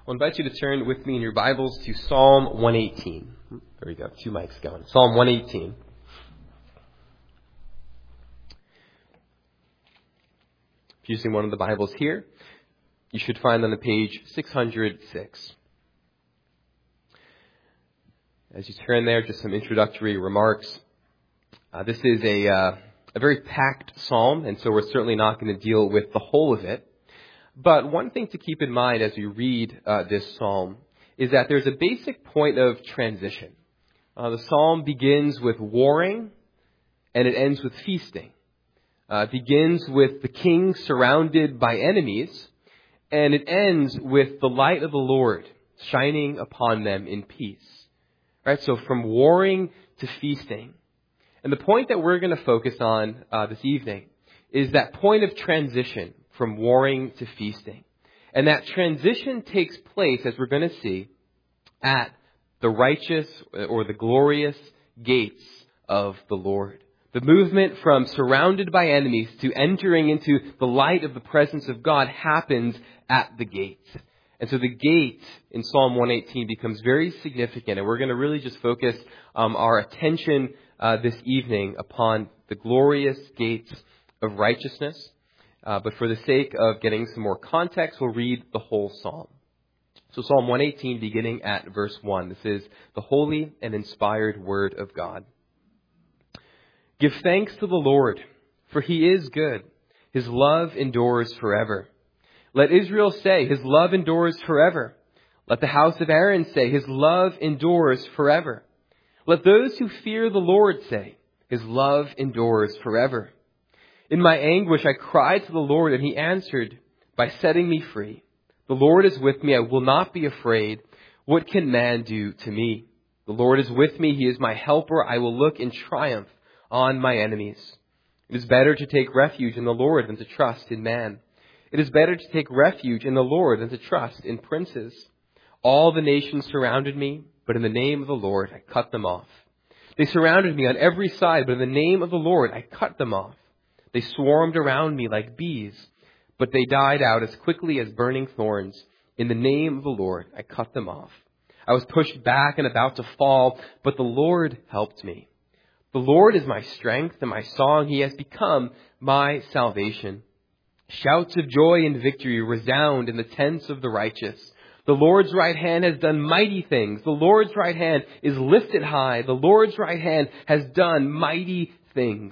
I'll invite you to turn with me in your Bibles to Psalm 118. There we go, 2 mics going. Psalm 118. If you're using one of the Bibles here, you should find on the page 606. As you turn there, just some introductory remarks. This is a very packed psalm, and so we're certainly not going to deal with the whole of it. But one thing to keep in mind as we read this psalm is that there's a basic point of transition. The psalm begins with warring, and it ends with feasting. It begins with the king surrounded by enemies, and it ends with the light of the Lord shining upon them in peace. Right? So from warring to feasting. And the point that we're going to focus on this evening is that point of transition from warring to feasting. And that transition takes place, as we're going to see, at the righteous or the glorious gates of the Lord. The movement from surrounded by enemies to entering into the light of the presence of God happens at the gates. And so the gate in Psalm 118 becomes very significant, and we're going to really just focus our attention this evening upon the glorious gates of righteousness. But for the sake of getting some more context, we'll read the whole psalm. So Psalm 118, beginning at verse 1. This is the holy and inspired word of God. Give thanks to the Lord, for he is good. His love endures forever. Let Israel say, his love endures forever. Let the house of Aaron say, his love endures forever. Let those who fear the Lord say, his love endures forever. In my anguish, I cried to the Lord, and he answered by setting me free. The Lord is with me. I will not be afraid. What can man do to me? The Lord is with me. He is my helper. I will look in triumph on my enemies. It is better to take refuge in the Lord than to trust in man. It is better to take refuge in the Lord than to trust in princes. All the nations surrounded me, but in the name of the Lord, I cut them off. They surrounded me on every side, but in the name of the Lord, I cut them off. They swarmed around me like bees, but they died out as quickly as burning thorns. In the name of the Lord, I cut them off. I was pushed back and about to fall, but the Lord helped me. The Lord is my strength and my song. He has become my salvation. Shouts of joy and victory resound in the tents of the righteous. The Lord's right hand has done mighty things. The Lord's right hand is lifted high. The Lord's right hand has done mighty things.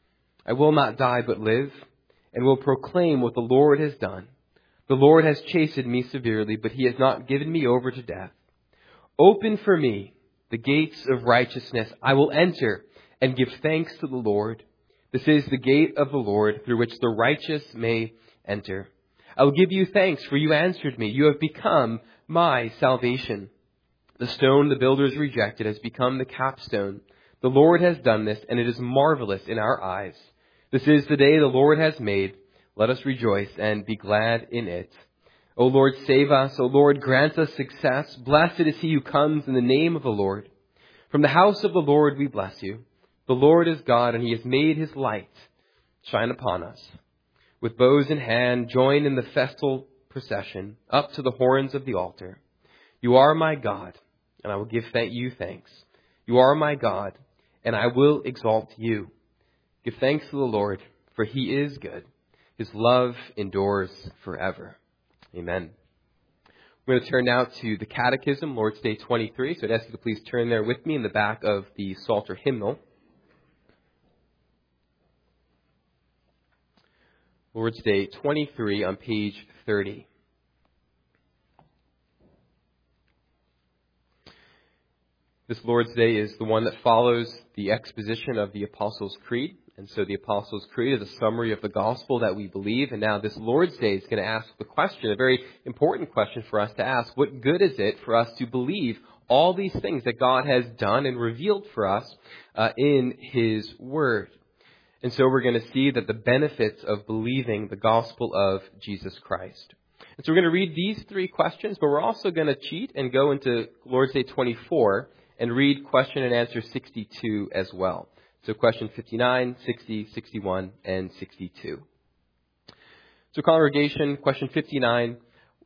I will not die but live, and will proclaim what the Lord has done. The Lord has chastened me severely, but he has not given me over to death. Open for me the gates of righteousness. I will enter and give thanks to the Lord. This is the gate of the Lord through which the righteous may enter. I will give you thanks, for you answered me. You have become my salvation. The stone the builders rejected has become the capstone. The Lord has done this, and it is marvelous in our eyes. This is the day the Lord has made. Let us rejoice and be glad in it. O Lord, save us. O Lord, grant us success. Blessed is he who comes in the name of the Lord. From the house of the Lord we bless you. The Lord is God, and he has made his light shine upon us. With bows in hand, join in the festal procession up to the horns of the altar. You are my God, and I will give you thanks. You are my God, and I will exalt you. Give thanks to the Lord, for he is good. His love endures forever. Amen. We're going to turn now to the Catechism, Lord's Day 23. So I'd ask you to please turn there with me in the back of the Psalter hymnal. Lord's Day 23 on page 30. This Lord's Day is the one that follows the exposition of the Apostles' Creed. And so the Apostles' Creed is a summary of the gospel that we believe. And now this Lord's Day is going to ask the question, a very important question for us to ask. What good is it for us to believe all these things that God has done and revealed for us in his word? And so we're going to see that the benefits of believing the gospel of Jesus Christ. And so we're going to read these 3 questions, but we're also going to cheat and go into Lord's Day 24 and read question and answer 62 as well. So question 59, 60, 61, and 62. So congregation, question 59.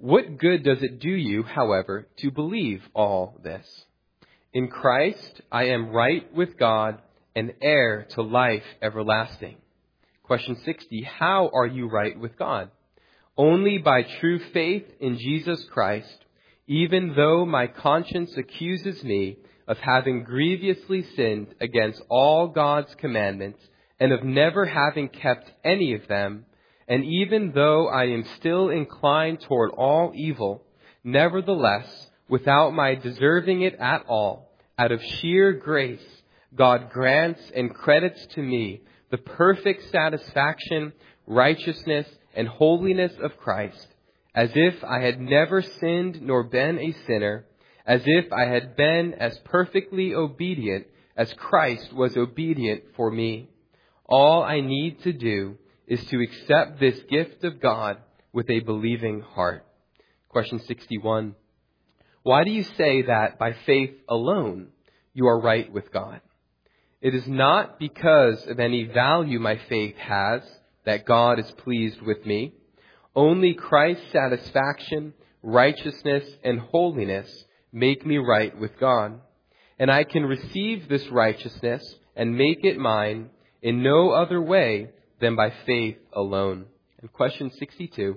What good does it do you, however, to believe all this? In Christ I am right with God and heir to life everlasting. Question 60, how are you right with God? Only by true faith in Jesus Christ, even though my conscience accuses me of having grievously sinned against all God's commandments and of never having kept any of them, and even though I am still inclined toward all evil, nevertheless, without my deserving it at all, out of sheer grace, God grants and credits to me the perfect satisfaction, righteousness, and holiness of Christ, as if I had never sinned nor been a sinner, as if I had been as perfectly obedient as Christ was obedient for me. All I need to do is to accept this gift of God with a believing heart. Question 61. Why do you say that by faith alone you are right with God? It is not because of any value my faith has that God is pleased with me. Only Christ's satisfaction, righteousness, and holiness make me right with God. And I can receive this righteousness and make it mine in no other way than by faith alone. And question 62.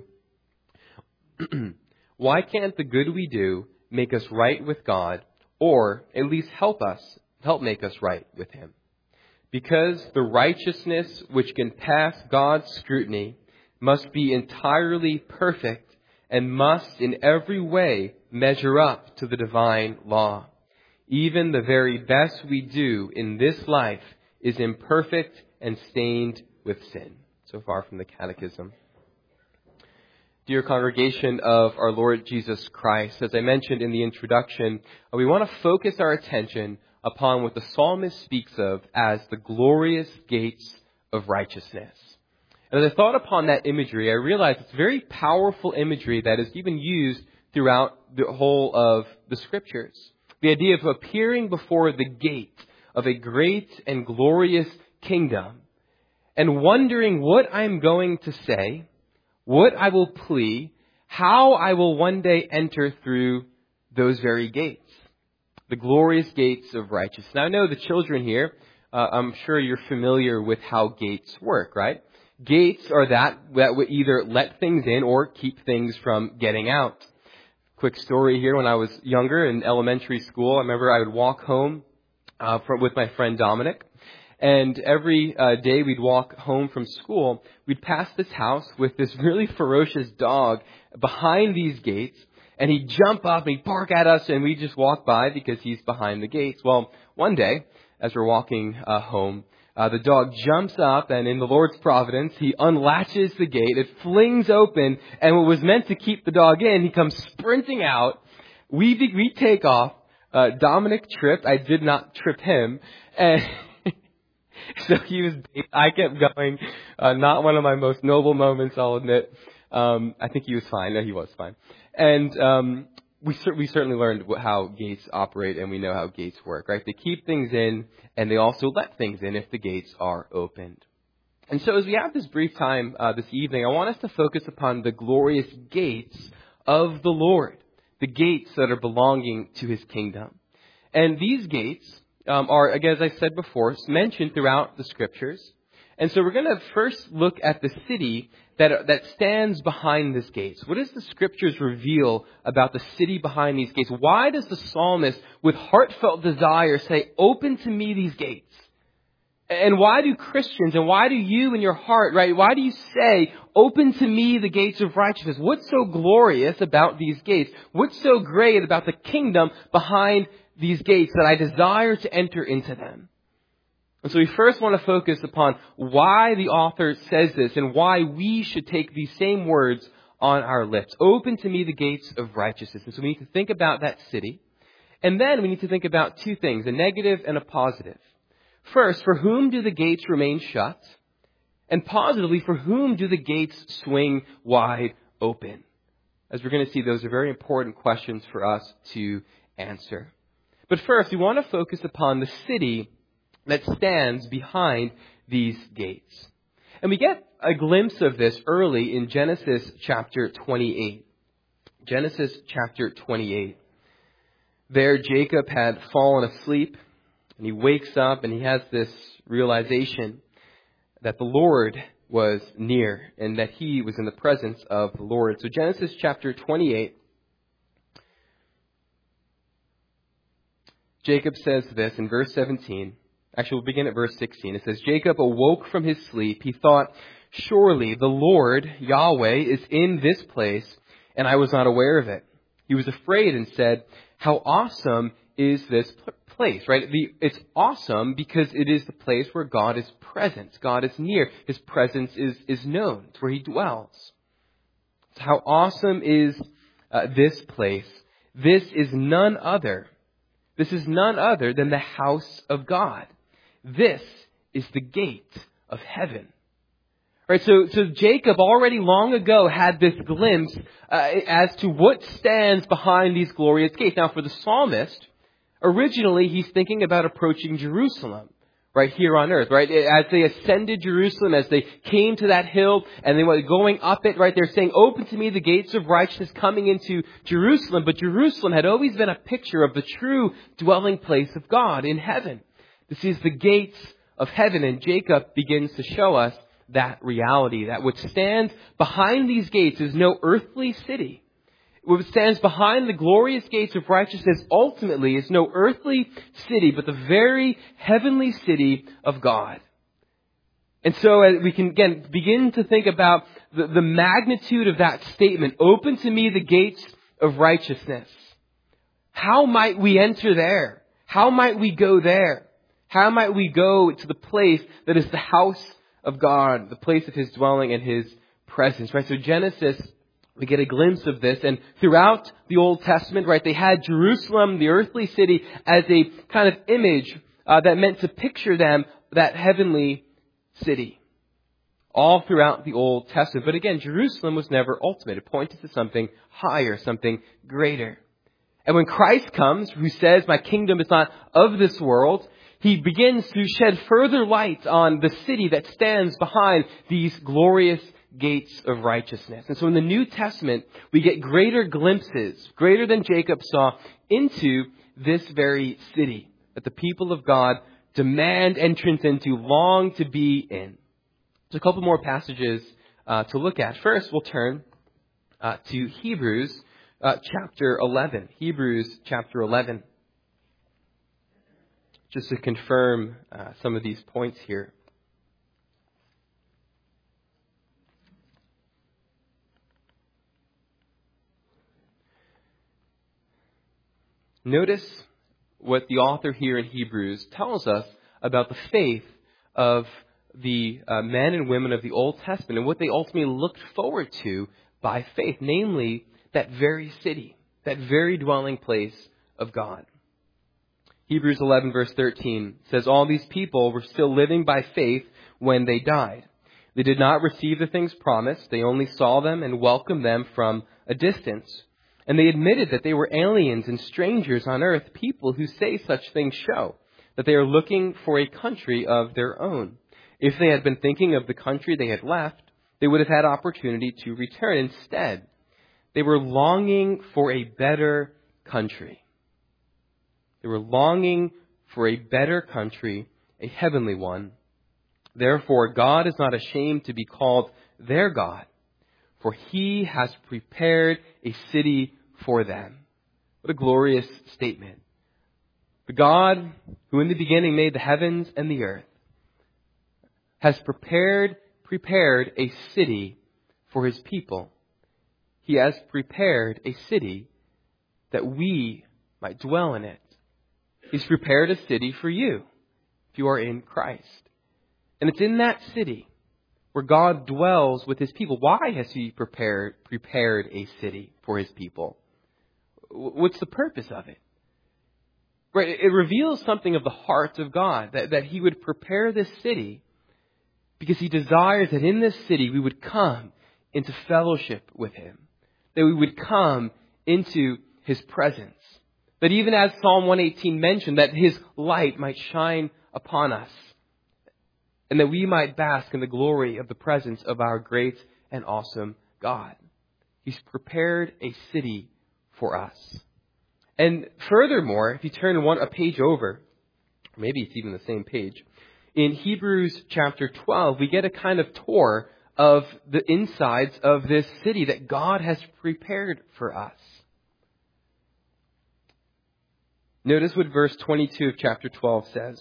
Why can't the good we do make us right with God, or at least help make us right with Him? Because the righteousness which can pass God's scrutiny must be entirely perfect and must in every way measure up to the divine law. Even the very best we do in this life is imperfect and stained with sin. So far from the Catechism. Dear congregation of our Lord Jesus Christ, as I mentioned in the introduction, we want to focus our attention upon what the psalmist speaks of as the glorious gates of righteousness. And as I thought upon that imagery, I realized it's very powerful imagery that is even used throughout the whole of the Scriptures. The idea of appearing before the gate of a great and glorious kingdom and wondering what I'm going to say, what I will plea, how I will one day enter through those very gates. The glorious gates of righteousness. Now I know the children here, I'm sure you're familiar with how gates work, right? Gates are that would either let things in or keep things from getting out. Quick story here, when I was younger in elementary school, I remember I would walk home with my friend Dominic. And every day we'd walk home from school, we'd pass this house with this really ferocious dog behind these gates. And he'd jump up and he'd bark at us, and we'd just walk by because he's behind the gates. Well, one day, as we're walking home, the dog jumps up, and in the Lord's providence, he unlatches the gate. It flings open, and what was meant to keep the dog in, he comes sprinting out. We take off. Dominic tripped. I did not trip him. And so I kept going. Not one of my most noble moments, I'll admit. I think he was fine. No, he was fine. And we certainly learned how gates operate, and we know how gates work, right? They keep things in, and they also let things in if the gates are opened. And so as we have this brief time this evening, I want us to focus upon the glorious gates of the Lord, the gates that are belonging to His kingdom. And these gates are, again, as I said before, mentioned throughout the Scriptures. And so we're going to first look at the city that stands behind these gates. What does the Scriptures reveal about the city behind these gates? Why does the psalmist, with heartfelt desire, say, "Open to me these gates"? And why do Christians, and why do you in your heart, right? Why do you say, "Open to me the gates of righteousness"? What's so glorious about these gates? What's so great about the kingdom behind these gates that I desire to enter into them? And so we first want to focus upon why the author says this and why we should take these same words on our lips. Open to me the gates of righteousness. And so we need to think about that city. And then we need to think about two things, a negative and a positive. First, for whom do the gates remain shut? And positively, for whom do the gates swing wide open? As we're going to see, those are very important questions for us to answer. But first, we want to focus upon the city that stands behind these gates. And we get a glimpse of this early in Genesis chapter 28. Genesis chapter 28. There, Jacob had fallen asleep, and he wakes up and he has this realization that the Lord was near and that he was in the presence of the Lord. So Genesis chapter 28, Jacob says this in verse 17. Actually, we'll begin at verse 16. It says, Jacob awoke from his sleep. He thought, surely the Lord, Yahweh, is in this place, and I was not aware of it. He was afraid and said, how awesome is this place, right? It's awesome because it is the place where God is present. God is near. His presence is known. It's where he dwells. So how awesome is this place? This is none other than the house of God. This is the gate of heaven. Right, so Jacob already long ago had this glimpse as to what stands behind these glorious gates. Now, for the psalmist, originally he's thinking about approaching Jerusalem, right here on earth, right? As they ascended Jerusalem, as they came to that hill and they were going up it, right? They're saying, open to me the gates of righteousness coming into Jerusalem. But Jerusalem had always been a picture of the true dwelling place of God in heaven. This is the gates of heaven, and Jacob begins to show us that reality, that what stands behind these gates is no earthly city. What stands behind the glorious gates of righteousness ultimately is no earthly city, but the very heavenly city of God. And so we can, again, begin to think about the magnitude of that statement, open to me the gates of righteousness. How might we enter there? How might we go there? How might we go to the place that is the house of God, the place of His dwelling and His presence, right? So Genesis, we get a glimpse of this, and throughout the Old Testament, right, they had Jerusalem, the earthly city, as a kind of image that meant to picture them, that heavenly city. All throughout the Old Testament. But again, Jerusalem was never ultimate. It pointed to something higher, something greater. And when Christ comes, who says, my kingdom is not of this world, He begins to shed further light on the city that stands behind these glorious gates of righteousness. And so in the New Testament, we get greater glimpses, greater than Jacob saw, into this very city that the people of God demand entrance into, long to be in. So a couple more passages to look at. First, we'll turn to Hebrews chapter 11. Hebrews chapter 11. Just to confirm some of these points here. Notice what the author here in Hebrews tells us about the faith of the men and women of the Old Testament and what they ultimately looked forward to by faith, namely that very city, that very dwelling place of God. Hebrews 11 verse 13 says, all these people were still living by faith when they died. They did not receive the things promised. They only saw them and welcomed them from a distance. And they admitted that they were aliens and strangers on earth. People who say such things show that they are looking for a country of their own. If they had been thinking of the country they had left, they would have had opportunity to return. Instead, they were longing for a better country. They were longing for a better country, a heavenly one. Therefore, God is not ashamed to be called their God, for He has prepared a city for them. What a glorious statement. The God who in the beginning made the heavens and the earth has prepared a city for His people. He has prepared a city that we might dwell in it. He's prepared a city for you if you are in Christ. And it's in that city where God dwells with His people. Why has He prepared a city for His people? What's the purpose of it? Right, it reveals something of the heart of God, that He would prepare this city because He desires that in this city we would come into fellowship with Him, that we would come into His presence. That even as Psalm 118 mentioned, that His light might shine upon us and that we might bask in the glory of the presence of our great and awesome God. He's prepared a city for us. And furthermore, if you turn a page over, maybe it's even the same page, in Hebrews chapter 12, we get a kind of tour of the insides of this city that God has prepared for us. Notice what verse 22 of chapter 12 says.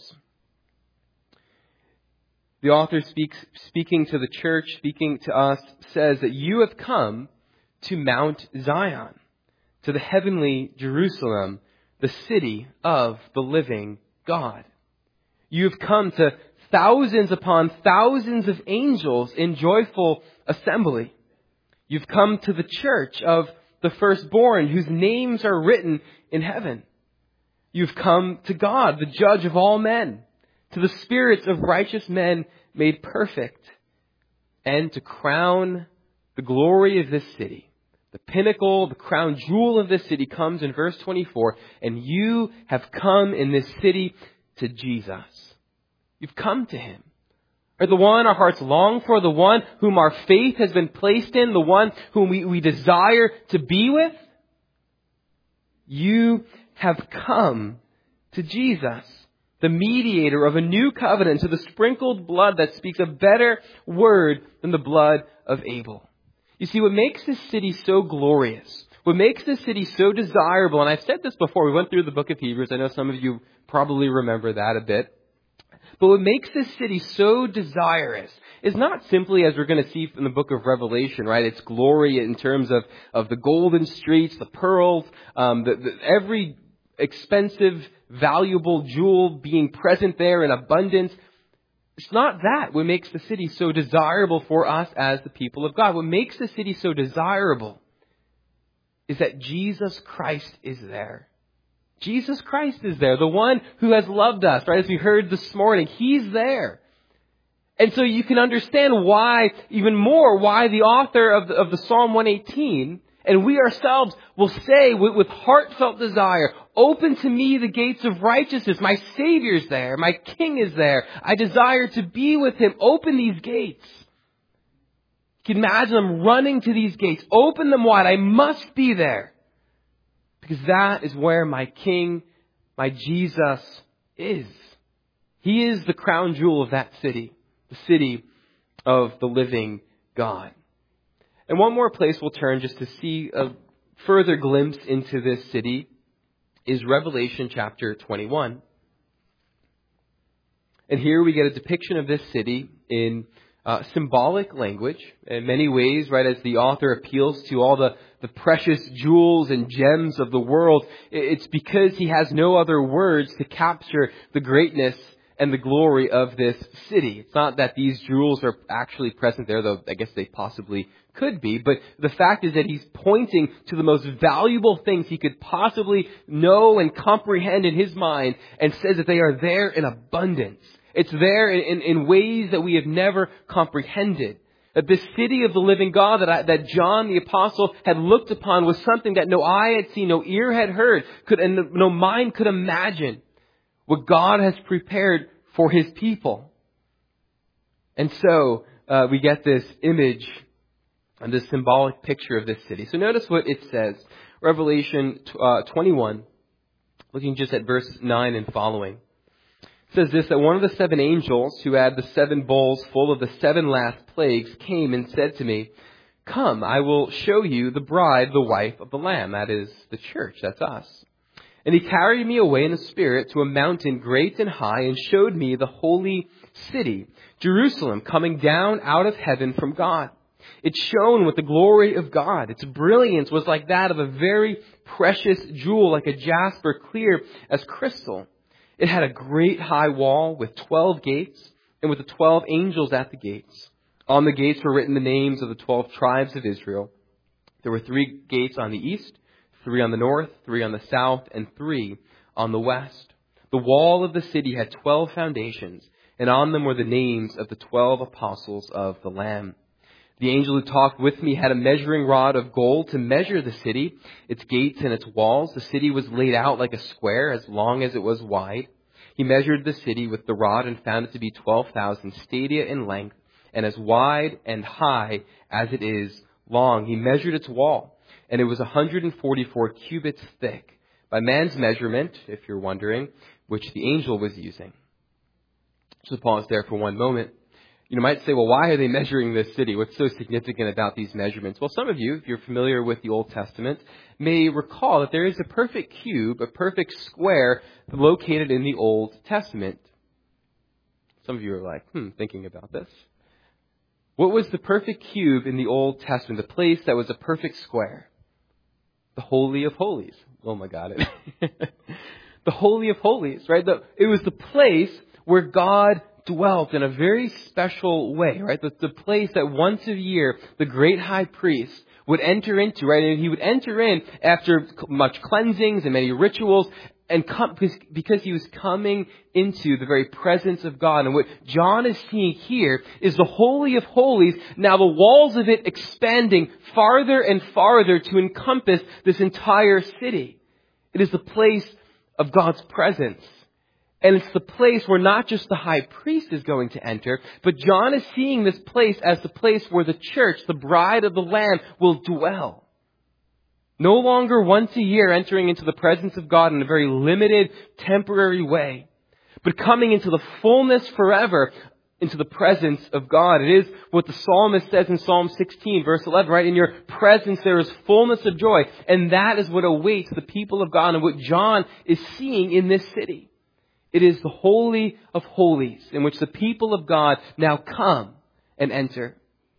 The author speaking to the church, speaking to us, says that you have come to Mount Zion, to the heavenly Jerusalem, the city of the living God. You have come to thousands upon thousands of angels in joyful assembly. You've come to the church of the firstborn whose names are written in heaven. You've come to God, the judge of all men, to the spirits of righteous men made perfect, and to crown the glory of this city. The pinnacle, the crown jewel of this city comes in verse 24, and you have come in this city to Jesus. You've come to Him. Or the one our hearts long for, the one whom our faith has been placed in, the one whom we desire to be with. You have come to Jesus, the mediator of a new covenant, to the sprinkled blood that speaks a better word than the blood of Abel. You see, what makes this city so glorious, what makes this city so desirable, and I've said this before, we went through the book of Hebrews, I know some of you probably remember that a bit, but what makes this city so desirous is not simply, as we're going to see in the book of Revelation, right? Its glory in terms of the golden streets, the pearls, every expensive, valuable jewel being present there in abundance. It's not that what makes the city so desirable for us as the people of God. What makes the city so desirable is that Jesus Christ is there. Jesus Christ is there, the one who has loved us, right? As we heard this morning, He's there. And so you can understand why, even more, why the author of the Psalm 118, and we ourselves will say with heartfelt desire, open to me the gates of righteousness. My Savior's there. My King is there. I desire to be with Him. Open these gates. You can imagine them running to these gates. Open them wide. I must be there. Because that is where my King, my Jesus is. He is the crown jewel of that city. The city of the living God. And one more place we'll turn just to see a further glimpse into this city is Revelation chapter 21. And here we get a depiction of this city in symbolic language. In many ways, right, as the author appeals to all the precious jewels and gems of the world, it's because he has no other words to capture the greatness and the glory of this city. It's not that these jewels are actually present there, though I guess they possibly could be. But the fact is that he's pointing to the most valuable things he could possibly know and comprehend in his mind, and says that they are there in abundance. It's there in ways that we have never comprehended. That this city of the living God that John the Apostle had looked upon was something that no eye had seen, no ear had heard, and no mind could imagine. What God has prepared for His people. And so we get this image and this symbolic picture of this city. So notice what it says. Revelation 21, looking just at verse 9 and following. It says this, that one of the 7 angels who had the 7 bowls full of the 7 last plagues came and said to me, "Come, I will show you the bride, the wife of the Lamb." That is the church. That's us. And he carried me away in the Spirit to a mountain great and high, and showed me the holy city, Jerusalem, coming down out of heaven from God. It shone with the glory of God. Its brilliance was like that of a very precious jewel, like a jasper, clear as crystal. It had a great high wall with 12 gates, and with the 12 angels at the gates. On the gates were written the names of the 12 tribes of Israel. There were 3 gates on the east, 3 on the north, 3 on the south, and 3 on the west. The wall of the city had 12 foundations, and on them were the names of the 12 apostles of the Lamb. The angel who talked with me had a measuring rod of gold to measure the city, its gates and its walls. The city was laid out like a square, as long as it was wide. He measured the city with the rod and found it to be 12,000 stadia in length, and as wide and high as it is long. He measured its wall, and it was 144 cubits thick, by man's measurement, if you're wondering, which the angel was using. So pause there for one moment. You might say, well, why are they measuring this city? What's so significant about these measurements? Well, some of you, if you're familiar with the Old Testament, may recall that there is a perfect cube, a perfect square located in the Old Testament. Some of you are like, thinking about this. What was the perfect cube in the Old Testament, the place that was a perfect square? The Holy of Holies. Oh my God. The Holy of Holies, right? It was the place where God dwelt in a very special way, right? The place that once a year the great high priest would enter into, right? And he would enter in after much cleansings and many rituals, and because he was coming into the very presence of God. And what John is seeing here is the Holy of Holies, now the walls of it expanding farther and farther to encompass this entire city. It is the place of God's presence. And it's the place where not just the high priest is going to enter, but John is seeing this place as the place where the church, the bride of the Lamb, will dwell. No longer once a year entering into the presence of God in a very limited, temporary way, but coming into the fullness forever into the presence of God. It is what the psalmist says in Psalm 16, verse 11, right? In your presence there is fullness of joy. And that is what awaits the people of God and what John is seeing in this city. It is the Holy of Holies in which the people of God now come and enter.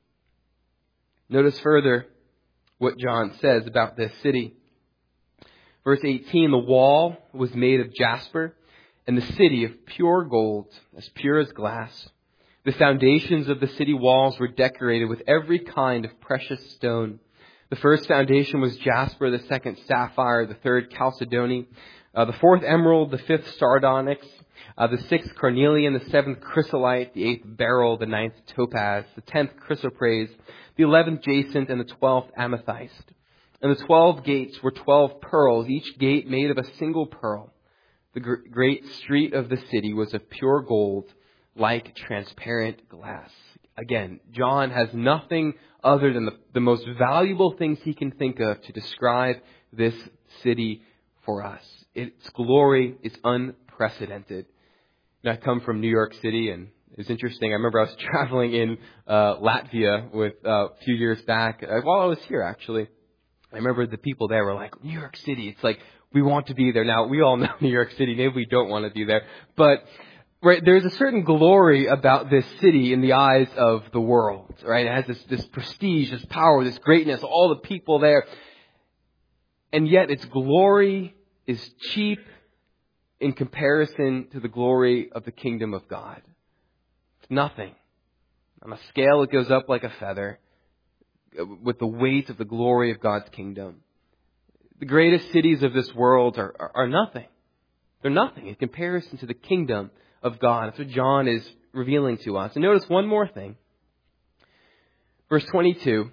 Notice further what John says about this city. Verse 18, the wall was made of jasper and the city of pure gold, as pure as glass. The foundations of the city walls were decorated with every kind of precious stone. The first foundation was jasper, the second sapphire, the third chalcedony, the fourth emerald, the fifth sardonyx, the sixth carnelian, the seventh chrysolite, the eighth beryl, the ninth topaz, the 10th chrysoprase, the 11th jacinth, and the 12th amethyst. And the 12 gates were 12 pearls, each gate made of a single pearl. The great street of the city was of pure gold, like transparent glass. Again, John has nothing other than the most valuable things he can think of to describe this city for us. Its glory is unprecedented. I come from New York City, and it was interesting. I remember I was traveling in Latvia a few years back, while I was here, actually. I remember the people there were like, New York City, it's like, we want to be there. Now, we all know New York City. Maybe we don't want to be there. But right, there's a certain glory about this city in the eyes of the world. Right? It has this prestige, this power, this greatness, all the people there. And yet its glory is cheap in comparison to the glory of the kingdom of God. It's nothing. On a scale, it goes up like a feather with the weight of the glory of God's kingdom. The greatest cities of this world are nothing. They're nothing in comparison to the kingdom of God. That's what John is revealing to us. And notice one more thing. Verse 22.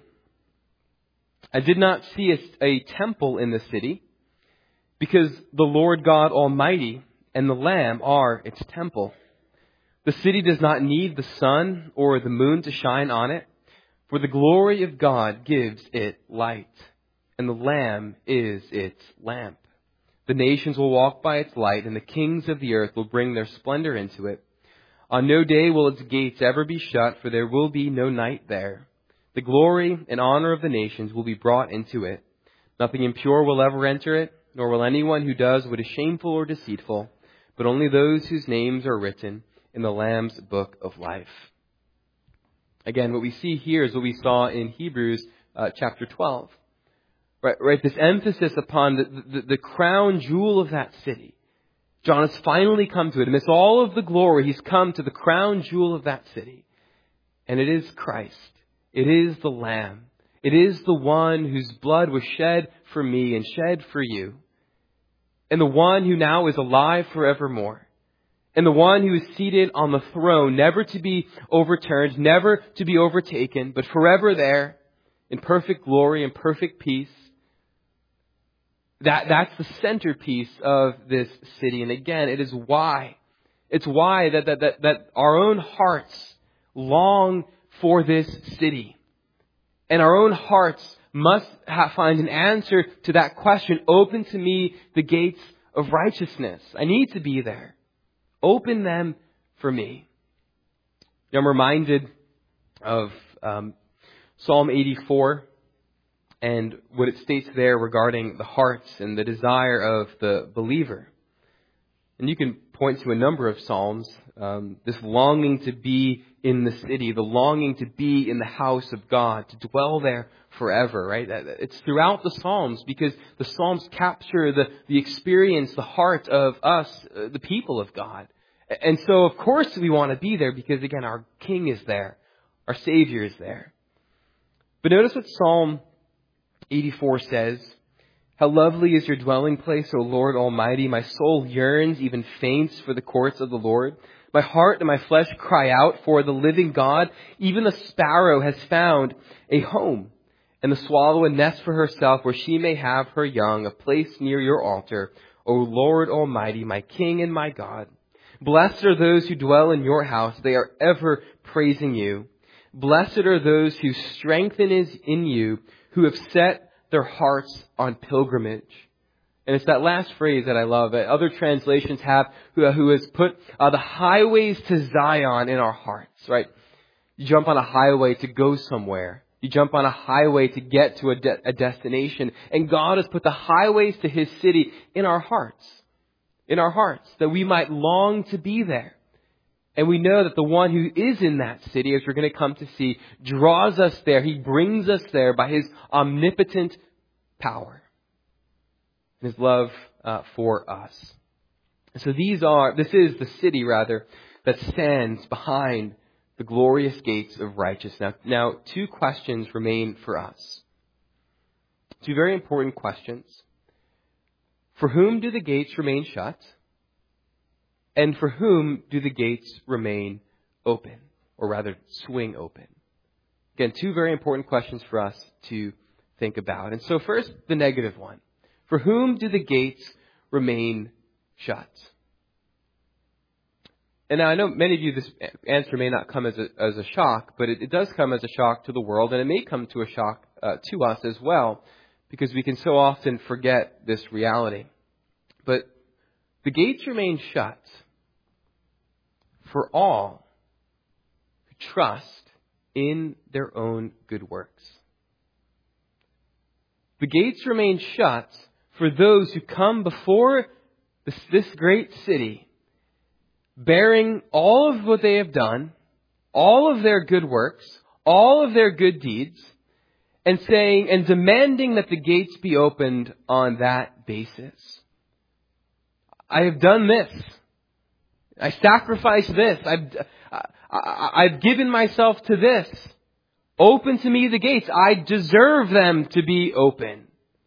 I did not see a temple in the city, because the Lord God Almighty and the Lamb are its temple. The city does not need the sun or the moon to shine on it, for the glory of God gives it light, and the Lamb is its lamp. The nations will walk by its light, and the kings of the earth will bring their splendor into it. On no day will its gates ever be shut, for there will be no night there. The glory and honor of the nations will be brought into it. Nothing impure will ever enter it, nor will anyone who does what is shameful or deceitful, but only those whose names are written in the Lamb's book of life. Again, what we see here is what we saw in Hebrews chapter 12. Right, this emphasis upon the crown jewel of that city. John has finally come to it. Amidst all of the glory, he's come to the crown jewel of that city. And it is Christ. It is the Lamb. It is the one whose blood was shed for me and shed for you. And the one who now is alive forevermore. And the one who is seated on the throne, never to be overturned, never to be overtaken, but forever there in perfect glory and perfect peace. That's the centerpiece of this city. And again, it's why that our own hearts long for this city. And our own hearts must find an answer to that question. Open to me the gates of righteousness. I need to be there. Open them for me. I'm reminded of Psalm 84 and what it states there regarding the hearts and the desire of the believer. And you can point to a number of Psalms, this longing to be in the city, the longing to be in the house of God, to dwell there forever, right? It's throughout the Psalms because the Psalms capture the experience, the heart of us, the people of God. And so, of course, we want to be there because, again, our King is there. Our Savior is there. But notice what Psalm 84 says. How lovely is your dwelling place, O Lord Almighty. My soul yearns, even faints, for the courts of the Lord. My heart and my flesh cry out for the living God. Even the sparrow has found a home, and the swallow a nest for herself, where she may have her young, a place near your altar, O Lord Almighty, my King and my God. Blessed are those who dwell in your house. They are ever praising you. Blessed are those whose strength is in you, who have set their hearts on pilgrimage. And it's that last phrase that I love. Other translations have, who has put the highways to Zion in our hearts, right? You jump on a highway to go somewhere. You jump on a highway to get to a destination. And God has put the highways to His city in our hearts. In our hearts, that we might long to be there. And we know that the one who is in that city, as we're going to come to see, draws us there. He brings us there by His omnipotent power. His love for us. So this is the city, rather, that stands behind the glorious gates of righteousness. Now, two questions remain for us. Two very important questions. For whom do the gates remain shut? And for whom do the gates remain open? Or rather, swing open? Again, two very important questions for us to think about. And so first, the negative one. For whom do the gates remain shut? And now I know many of you, this answer may not come as a shock, but it does come as a shock to the world, and it may come to a shock to us as well, because we can so often forget this reality. But the gates remain shut for all who trust in their own good works. The gates remain shut for those who come before this great city, bearing all of what they have done, all of their good works, all of their good deeds, and saying and demanding that the gates be opened on that basis. I have done this. I sacrificed this. I've given myself to this. Open to me the gates. I deserve them to be open.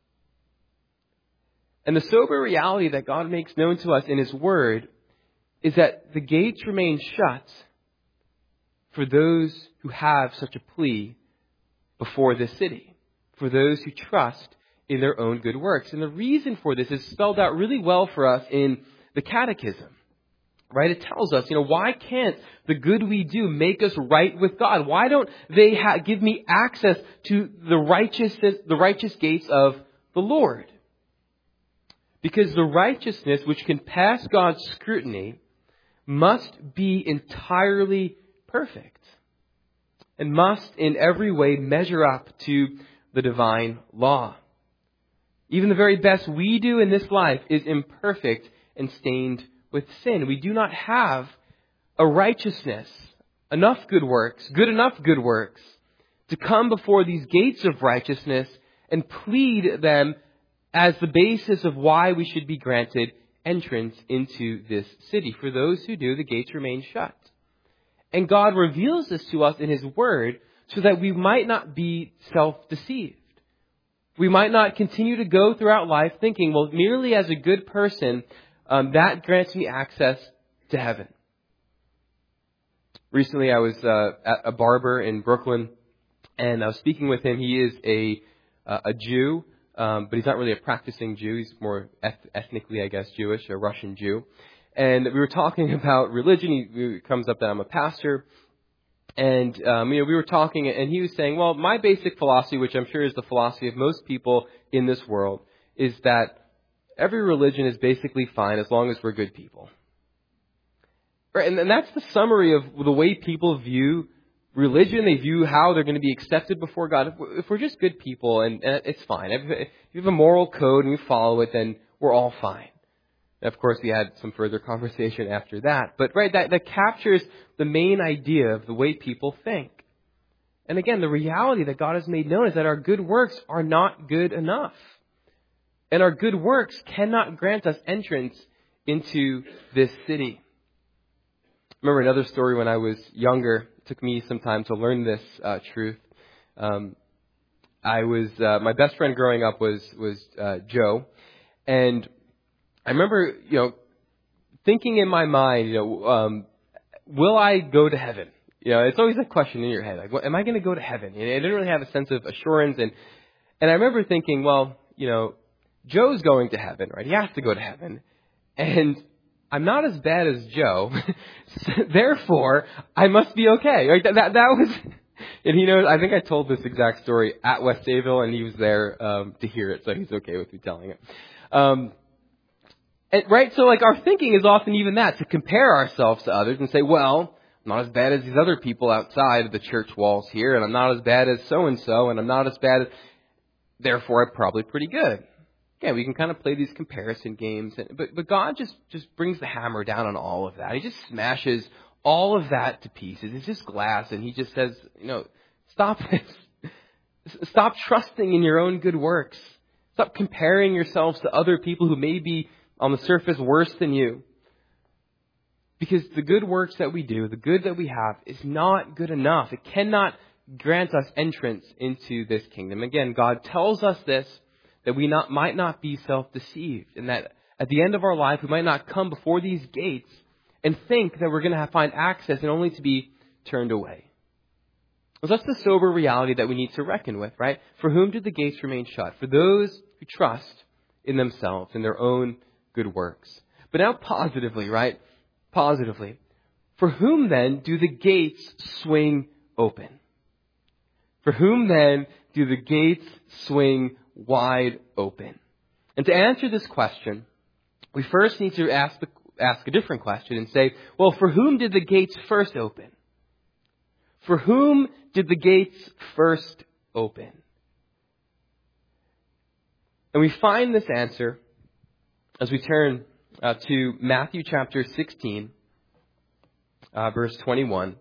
And the sober reality that God makes known to us in His Word is that the gates remain shut for those who have such a plea before this city, for those who trust in their own good works. And the reason for this is spelled out really well for us in the Catechism. Right? It tells us, why can't the good we do make us right with God? Why don't they give me access to the righteous gates of the Lord? Because the righteousness which can pass God's scrutiny must be entirely perfect and must in every way measure up to the divine law. Even the very best we do in this life is imperfect and stained with sin. We do not have a righteousness, enough good works, to come before these gates of righteousness and plead them as the basis of why we should be granted entrance into this city. For those who do, the gates remain shut. And God reveals this to us in His Word so that we might not be self-deceived. We might not continue to go throughout life thinking, well, merely as a good person, that grants me access to heaven. Recently, I was at a barber in Brooklyn, and I was speaking with him. He is a Jew, but he's not really a practicing Jew. He's more ethnically, I guess, Jewish, a Russian Jew. And we were talking about religion. It comes up that I'm a pastor. And, we were talking, and he was saying, well, my basic philosophy, which I'm sure is the philosophy of most people in this world, is that every religion is basically fine as long as we're good people. Right? And that's the summary of the way people view religion. They view how they're going to be accepted before God. If we're just good people, and it's fine. If you have a moral code and we follow it, then we're all fine. And of course, we had some further conversation after that. But right, that captures the main idea of the way people think. And again, the reality that God has made known is that our good works are not good enough. And our good works cannot grant us entrance into this city. I remember another story when I was younger. It took me some time to learn this truth. My best friend growing up was Joe. And I remember, thinking in my mind, will I go to heaven? It's always a question in your head. Like, am I going to go to heaven? I didn't really have a sense of assurance. And I remember thinking, well, Joe's going to heaven, right? He has to go to heaven. And I'm not as bad as Joe. Therefore, I must be okay. Right? That was, and he knows, I think I told this exact story at West Sayville, and he was there to hear it, so he's okay with me telling it. Right? So our thinking is often even that, to compare ourselves to others and say, well, I'm not as bad as these other people outside of the church walls here, and I'm not as bad as so-and-so, and I'm not as bad as, therefore I'm probably pretty good. Yeah, we can kind of play these comparison games, but God just brings the hammer down on all of that. He just smashes all of that to pieces. It's just glass, and he just says, stop this. Stop trusting in your own good works. Stop comparing yourselves to other people who may be on the surface worse than you. Because the good works that we do, the good that we have, is not good enough. It cannot grant us entrance into this kingdom. Again, God tells us this, that we might not be self-deceived, and that at the end of our life, we might not come before these gates and think that we're going to find access and only to be turned away. Well, that's the sober reality that we need to reckon with, right? For whom did the gates remain shut? For those who trust in themselves, in their own good works. But now positively, right? Positively. For whom then do the gates swing open? For whom then do the gates swing wide open? And to answer this question, we first need to ask a different question and say, well, for whom did the gates first open? For whom did the gates first open? And we find this answer as we turn to Matthew chapter 16, verse 21.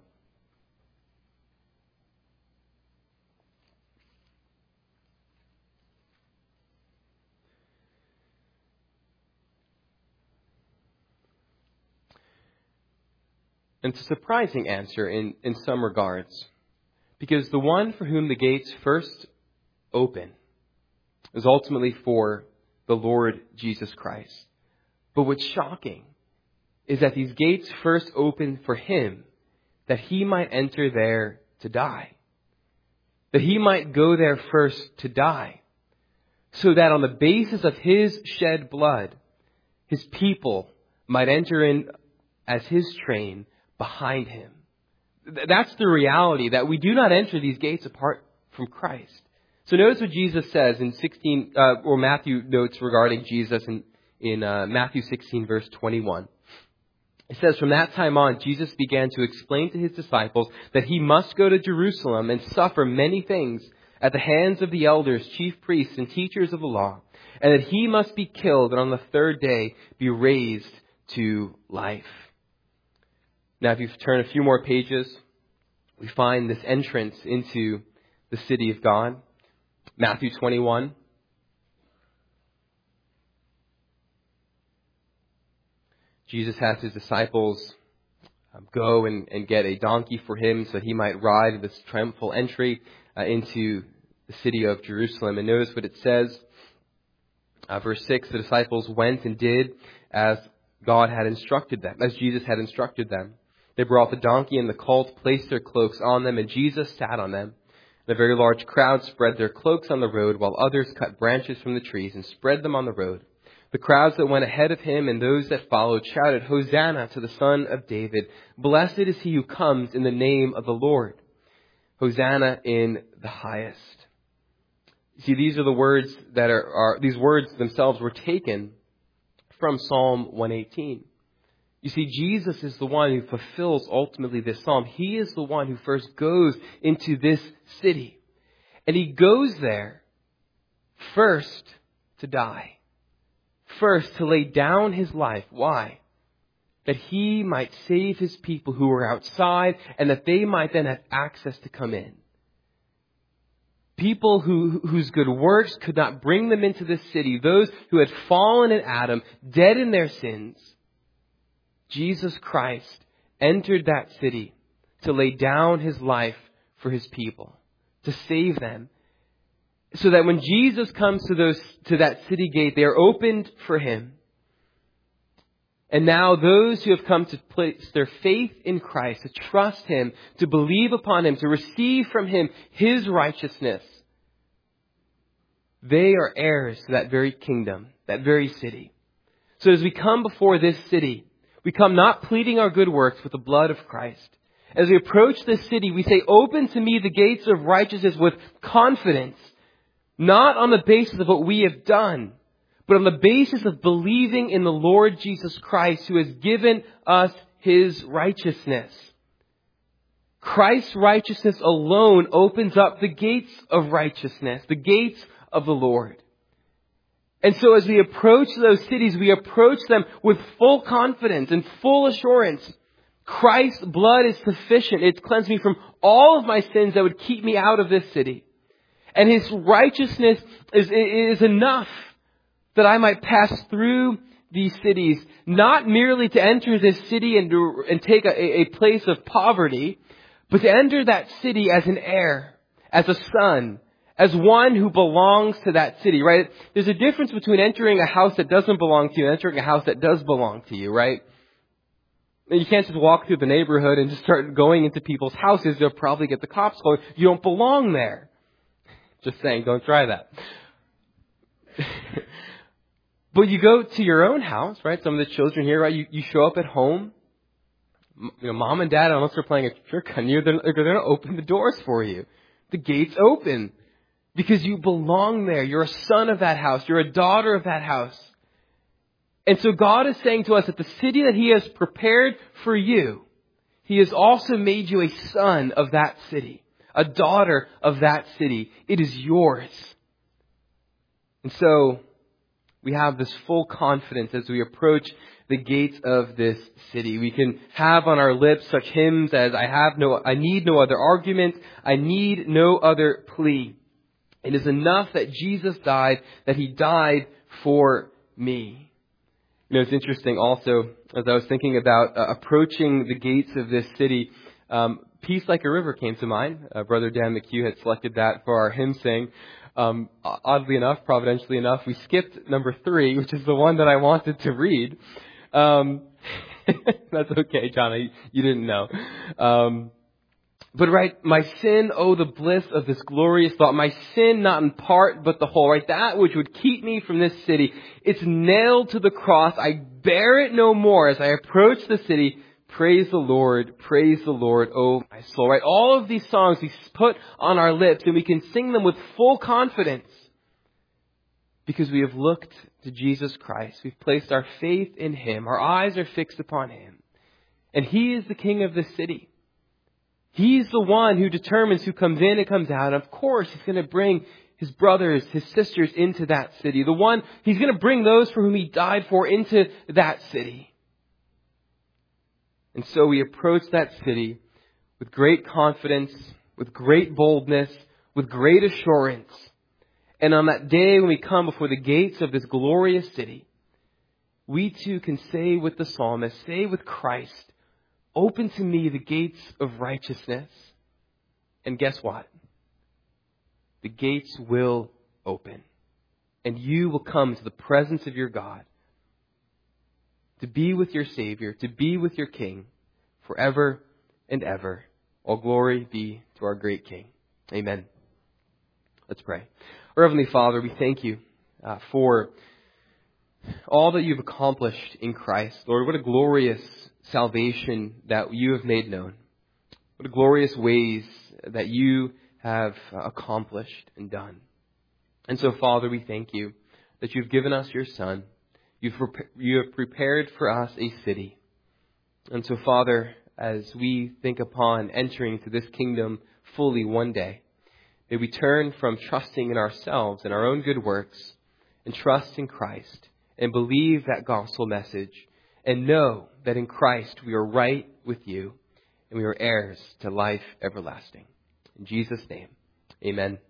And it's a surprising answer in some regards, because the one for whom the gates first open is ultimately for the Lord Jesus Christ. But what's shocking is that these gates first open for him, that he might enter there to die. That he might go there first to die, so that on the basis of his shed blood, his people might enter in as his train behind him. That's the reality, that we do not enter these gates apart from Christ. So notice what Jesus says in Matthew notes regarding Jesus in Matthew 16, verse 21. It says, from that time on, Jesus began to explain to his disciples that he must go to Jerusalem and suffer many things at the hands of the elders, chief priests, and teachers of the law, and that he must be killed and on the third day be raised to life. Now, if you turn a few more pages, we find this entrance into the city of God. Matthew 21. Jesus has his disciples go and get a donkey for him so he might ride this triumphal entry into the city of Jerusalem. And notice what it says. Verse 6, the disciples went and did as God had instructed them, as Jesus had instructed them. They brought the donkey and the colt, placed their cloaks on them, and Jesus sat on them. And a very large crowd spread their cloaks on the road, while others cut branches from the trees and spread them on the road. The crowds that went ahead of him and those that followed shouted, "Hosanna to the Son of David. Blessed is he who comes in the name of the Lord. Hosanna in the highest." See, these are the words that these words themselves were taken from Psalm 118. You see, Jesus is the one who fulfills ultimately this psalm. He is the one who first goes into this city. And he goes there first to die. First, to lay down his life. Why? That he might save his people who were outside and that they might then have access to come in. People whose good works could not bring them into this city. Those who had fallen in Adam, dead in their sins. Jesus Christ entered that city to lay down his life for his people. To save them. So that when Jesus comes to that city gate, they are opened for him. And now those who have come to place their faith in Christ, to trust him, to believe upon him, to receive from him his righteousness, they are heirs to that very kingdom, that very city. So as we come before this city, we come not pleading our good works with the blood of Christ. As we approach this city, we say, "Open to me the gates of righteousness," with confidence. Not on the basis of what we have done, but on the basis of believing in the Lord Jesus Christ, who has given us his righteousness. Christ's righteousness alone opens up the gates of righteousness, the gates of the Lord. And so as we approach those cities, we approach them with full confidence and full assurance. Christ's blood is sufficient. It's cleansed me from all of my sins that would keep me out of this city. And his righteousness is enough that I might pass through these cities, not merely to enter this city and take a place of poverty, but to enter that city as an heir, as a son, as one who belongs to that city, right? There's a difference between entering a house that doesn't belong to you and entering a house that does belong to you, right? You can't just walk through the neighborhood and just start going into people's houses. They'll probably get the cops calling. You don't belong there. Just saying, don't try that. But you go to your own house, right? Some of the children here, right? You show up at home. Mom and dad, unless they're playing a trick on you, they're going to open the doors for you. The gates open. Because you belong there. You're a son of that house. You're a daughter of that house. And so God is saying to us that the city that he has prepared for you, he has also made you a son of that city. A daughter of that city. It is yours. And so we have this full confidence as we approach the gates of this city. We can have on our lips such hymns as, I need no other argument. I need no other plea. It is enough that Jesus died, that he died for me. It's interesting also, as I was thinking about approaching the gates of this city, Peace Like a River came to mind. Brother Dan McHugh had selected that for our hymn sing. Oddly enough, providentially enough, we skipped number 3, which is the one that I wanted to read. That's okay, John. You didn't know. But right, my sin, oh, the bliss of this glorious thought. My sin, not in part, but the whole, right? That which would keep me from this city. It's nailed to the cross. I bear it no more as I approach the city. Praise the Lord, oh my soul, right? All of these songs we put on our lips and we can sing them with full confidence because we have looked to Jesus Christ. We've placed our faith in him. Our eyes are fixed upon him. And he is the king of this city. He's the one who determines who comes in and comes out. And of course, he's going to bring his brothers, his sisters into that city. He's going to bring those for whom he died for into that city. And so we approach that city with great confidence, with great boldness, with great assurance. And on that day when we come before the gates of this glorious city, we too can say with the psalmist, say with Christ, "Open to me the gates of righteousness." And guess what? The gates will open. And you will come to the presence of your God, to be with your Savior, to be with your King forever and ever. All glory be to our great King. Amen. Let's pray. Our Heavenly Father, we thank you for all that you've accomplished in Christ. Lord, what a glorious salvation that you have made known. What a glorious ways that you have accomplished and done. And so, Father, we thank you that you've given us your Son. You have prepared for us a city. And so, Father, as we think upon entering into this kingdom fully one day, may we turn from trusting in ourselves and our own good works and trust in Christ and believe that gospel message and know that in Christ we are right with you and we are heirs to life everlasting. In Jesus' name, amen.